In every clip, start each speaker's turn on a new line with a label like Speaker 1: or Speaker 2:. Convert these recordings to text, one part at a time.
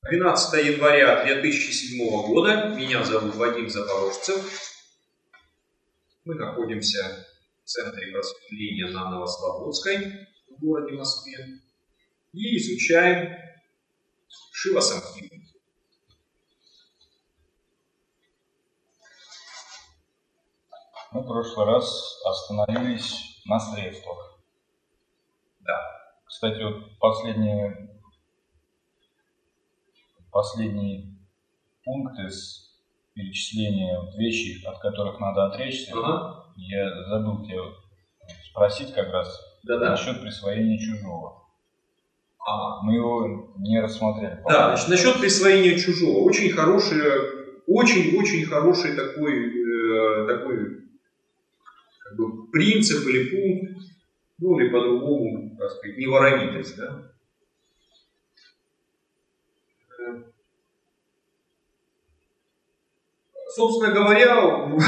Speaker 1: 12 января 2007 года. Меня зовут Вадим Запорожцев. Мы находимся в центре просветления на Новослободской в городе Москве и изучаем Шива-самхиту.
Speaker 2: Мы в прошлый раз остановились на средствах.
Speaker 1: Да.
Speaker 2: Кстати, вот последний пункт из перечисления вещей, от которых надо отречься, я забыл тебя спросить как раз насчет присвоения чужого. Мы его не рассмотрели.
Speaker 1: Да, значит, насчет присвоения чужого. Очень хороший такой как бы принцип или пункт, ну или по-другому, так сказать, неворовитость, да? Собственно говоря,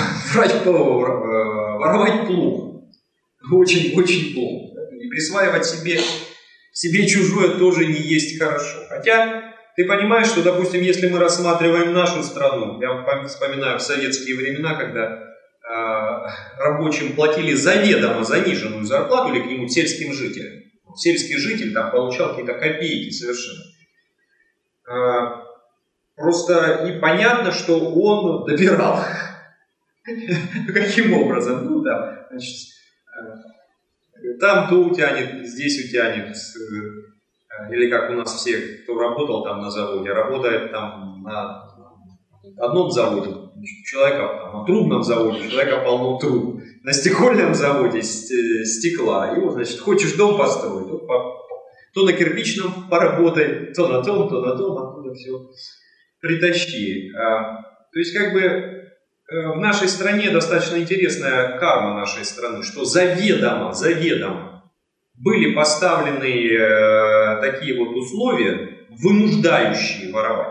Speaker 1: воровать плохо. Очень плохо. Да? И присваивать себе чужое тоже не есть хорошо. Хотя ты понимаешь, что, допустим, если мы рассматриваем нашу страну, я вспоминаю в советские времена, когда рабочим платили заведомо заниженную зарплату или каким-нибудь сельским жителям. Сельский житель там получал какие-то копейки совершенно. Просто и понятно, что он добирал. Каким образом? Ну да, значит, там то утянет, здесь утянет. Или как у нас все, кто работал там на заводе, работает там на одном заводе, человека там, на трубном заводе, человека полно труб, на стекольном заводе стекла. И вот, значит, хочешь дом построить, то на кирпичном поработай, то на том, оттуда все притащи. То есть, как бы, в нашей стране достаточно интересная карма нашей страны, что заведомо были поставлены такие вот условия, вынуждающие воровать.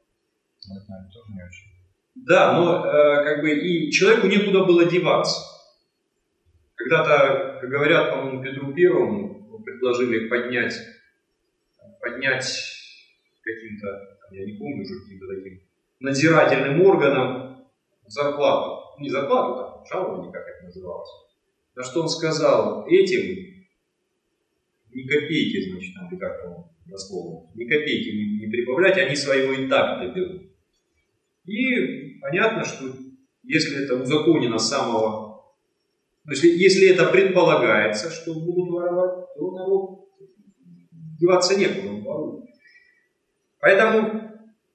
Speaker 1: Да, но как бы и человеку некуда было деваться. Когда-то, как говорят, по-моему, Петру Первому предложили поднять каким-то, я не помню уже, каким-то таким надзирательным органам зарплату. Не зарплату, там, жалование, как это называлось. На что он сказал, этим ни копейки, значит, там, как он дословно, ни копейки не прибавлять, они своего и так доберут. И понятно, что если это узаконено с самого... Если это предполагается, что будут воровать, то народ деваться некуда, он ворует. Поэтому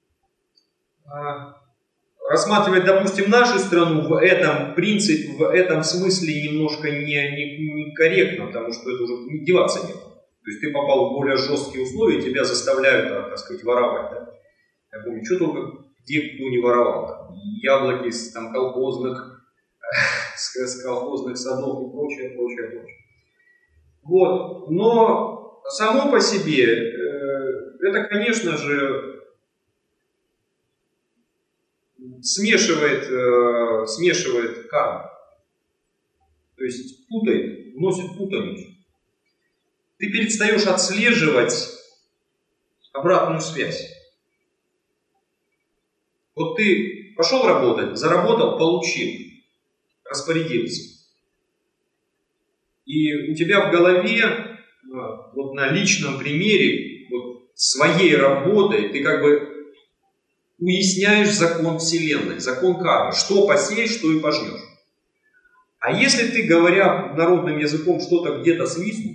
Speaker 1: рассматривать, допустим, нашу страну в этом принципе, в этом смысле немножко некорректно, потому что это уже деваться некуда. То есть ты попал в более жесткие условия, тебя заставляют, так сказать, воровать. Да? Я помню, что только где кто не воровал. Там, яблоки с там, колхозных садов и прочее. Вот. Но само по себе это, конечно же, смешивает карму. То есть вносит путаницу. Ты перестаешь отслеживать обратную связь. Вот ты пошел работать, заработал, получил, распорядился. И у тебя в голове, вот на личном примере вот своей работы, ты как бы уясняешь закон Вселенной, закон кармы. Что посеешь, что и пожнешь. А если ты, говоря народным языком, что-то где-то свистнул,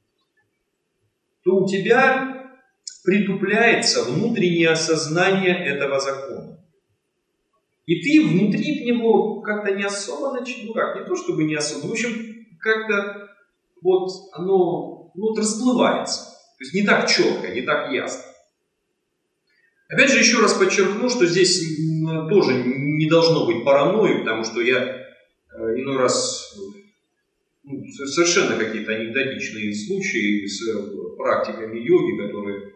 Speaker 1: то у тебя притупляется внутреннее осознание этого закона. И ты внутри в него как-то не особо не то чтобы не особо, в общем, как-то вот оно расплывается. То есть не так четко, не так ясно. Опять же, еще раз подчеркну, что здесь тоже не должно быть паранойи, потому что я иной раз совершенно какие-то анекдотичные случаи с практиками йоги, которые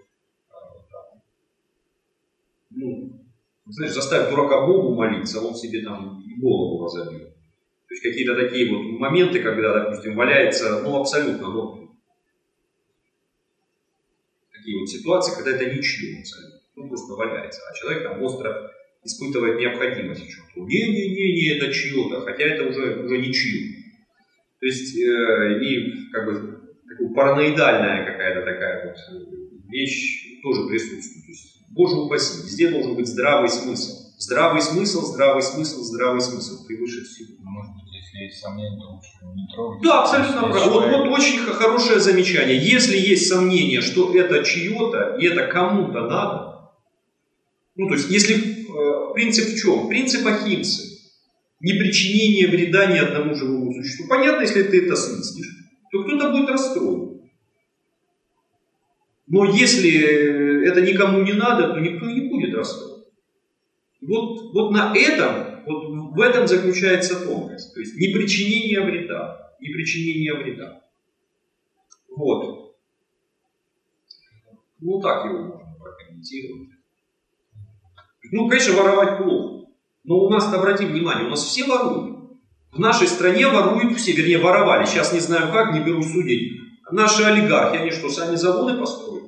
Speaker 1: знаешь, заставить дурака Богу молиться, он себе там голову разобьет. То есть какие-то такие вот моменты, когда, допустим, валяется, абсолютно, такие вот ситуации, когда это ничего абсолютно. ну, просто валяется, а человек там остро испытывает необходимость в чем-то. Не, это чье-то, хотя это уже не чье. То есть, и как бы параноидальная какая-то такая вот вещь тоже присутствует. То есть, Боже упаси, везде должен быть здравый смысл. Здравый смысл, здравый смысл, здравый смысл превыше всего.
Speaker 2: Может быть, если есть сомнения, то лучше не трогать.
Speaker 1: Да, абсолютно правильно. Вот очень хорошее замечание. Если есть сомнение, что это чье-то, и это кому-то надо, ну, то есть, если принцип в чем? Принцип ахимсы. Непричинение вреда ни одному живому существу. Понятно, если ты это свистнешь, то кто-то будет расстроен. Но если это никому не надо, то никто и не будет расстроен. Вот на этом, вот в этом заключается тонкость. То есть непричинение вреда. Непричинение вреда. Вот. Ну так его можно прокомментировать. Ну, конечно, воровать плохо. Но у нас, обрати внимание, у нас все воруют. В нашей стране воруют все, вернее, воровали. Сейчас не знаю как, не беру судить. Наши олигархи, они что, сами заводы построили?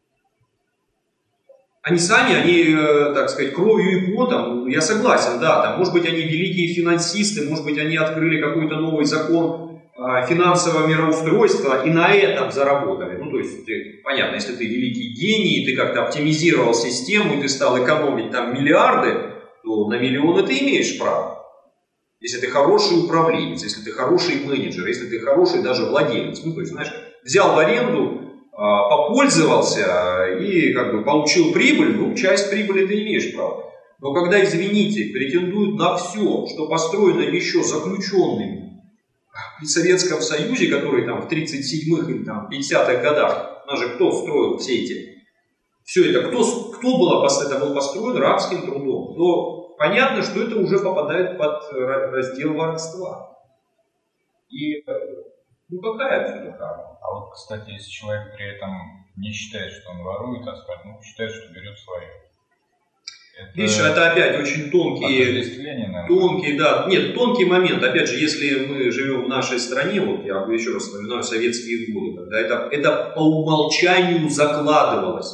Speaker 1: Они сами, они, так сказать, кровью и потом, я согласен, да, там, может быть, они великие финансисты, может быть, они открыли какой-то новый закон финансового мироустройства и на этом заработали. Ну, то есть, понятно, если ты великий гений, ты как-то оптимизировал систему, и ты стал экономить там миллиарды, то на миллионы ты имеешь право. Если ты хороший управленец, если ты хороший менеджер, если ты хороший даже владелец. Ну, то есть, знаешь, взял в аренду, попользовался и как бы получил прибыль, ну, часть прибыли ты имеешь право. Но когда, извините, претендуют на все, что построено еще заключенными при Советском Союзе, который там в 37-х или там 50-х годах, у нас же кто строил все эти, все это, кто было, это был построен рабским трудом, то понятно, что это уже попадает под раздел воровства. И ну какая отсюда карма?
Speaker 2: А вот, кстати, если человек при этом не считает, что он ворует, а скажем, ну, считает, что берет свое.
Speaker 1: Видишь, это опять очень тонкий, да, нет, тонкий момент. Опять же, если мы живем в нашей стране, вот я еще раз вспоминаю советские годы, когда это по умолчанию закладывалось,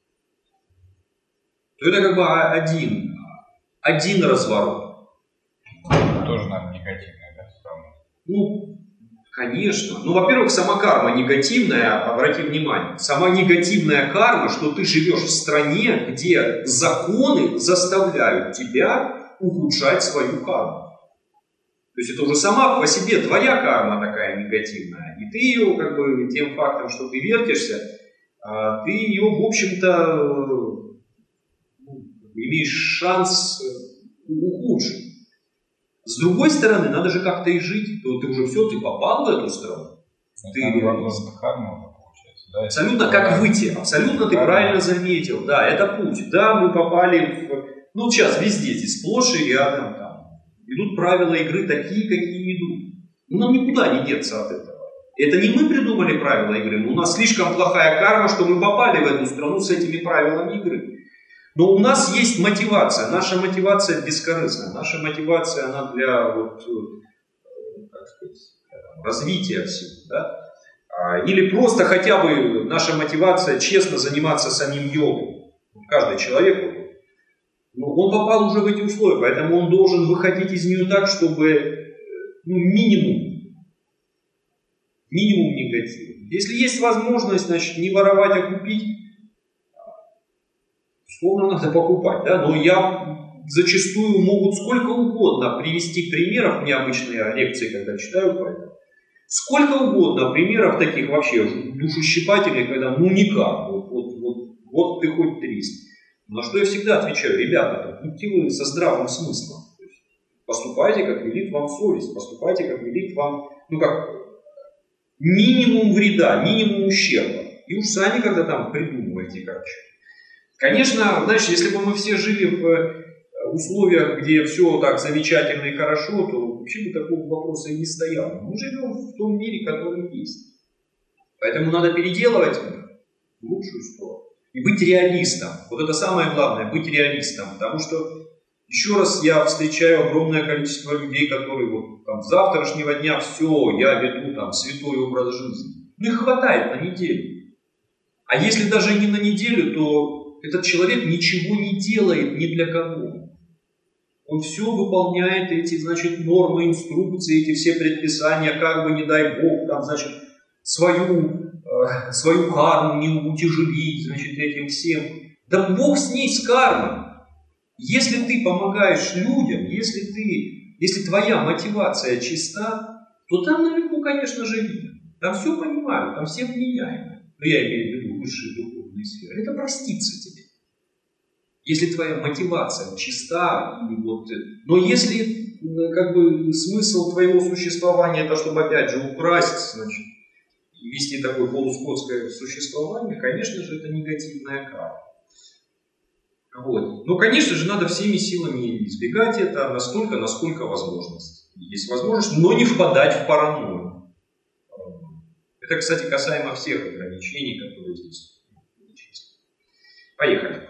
Speaker 1: то это как бы один разворот.
Speaker 2: Тоже, наверное, негативное, да, страна?
Speaker 1: Ну, конечно. Ну, во-первых, сама карма негативная, обрати внимание. Сама негативная карма, что ты живешь в стране, где законы заставляют тебя ухудшать свою карму. То есть это уже сама по себе твоя карма такая негативная. И ты ее, как бы, тем фактом, что ты вертишься, ты ее, в общем-то, имеешь шанс ухудшить. С другой стороны, надо же как-то и жить. То ты уже все, ты попал в эту страну. Ты
Speaker 2: вопрос кармы, получается, да?
Speaker 1: Абсолютно как выйти. Абсолютно ты правильно заметил. Да, это путь. Да, мы попали в... Ну, сейчас везде, здесь сплошь и рядом. Там идут правила игры такие, какие идут. Ну, нам никуда не деться от этого. Это не мы придумали правила игры, но у нас слишком плохая карма, что мы попали в эту страну с этими правилами игры. Но у нас есть мотивация. Наша мотивация бескорыстная. Наша мотивация, она для вот, как сказать, развития всего. Да? Или просто хотя бы наша мотивация честно заниматься самим йогой. Каждый человек, ну, он попал уже в эти условия, поэтому он должен выходить из нее так, чтобы минимум негатива. Если есть возможность, значит, не воровать, а купить, словно надо покупать, да? Но я зачастую могут сколько угодно привести примеров, мне обычные лекции, когда читаю по этому, сколько угодно примеров таких вообще душещипательных, когда ну никак, вот ты хоть 300. На что я всегда отвечаю, ребята, будьте вы со здравым смыслом. Поступайте, как велит вам совесть, поступайте, как велит вам, минимум вреда, минимум ущерба. И уж сами когда там придумываете как. Конечно, знаешь, если бы мы все жили в условиях, где все так замечательно и хорошо, то вообще бы такого вопроса и не стояло. Мы живем в том мире, который есть. Поэтому надо переделывать в лучшую сторону. И быть реалистом. Вот это самое главное, быть реалистом. Потому что, еще раз, я встречаю огромное количество людей, которые вот там с завтрашнего дня все, я веду там святой образ жизни. Ну их хватает на неделю. А если даже не на неделю, то этот человек ничего не делает ни для кого. Он все выполняет эти, значит, нормы, инструкции, эти все предписания, как бы, не дай Бог, там, значит, свою карму не утяжелить, значит, этим всем. Да Бог с ней, с кармой. Если ты помогаешь людям, если твоя мотивация чиста, то там наверху, конечно же, видно. Там все понимают, там все вменяемые. Но я имею в виду высшие духовные сферы. Это простится тебе. Если твоя мотивация чиста, но если как бы смысл твоего существования это, чтобы опять же украсть, значит, и вести такое полускотское существование, конечно же, это негативная карма. Вот. Но, конечно же, надо всеми силами избегать это настолько, насколько возможность. Есть возможность, но не впадать в паранойю. Это, кстати, касаемо всех ограничений, которые здесь. Поехали.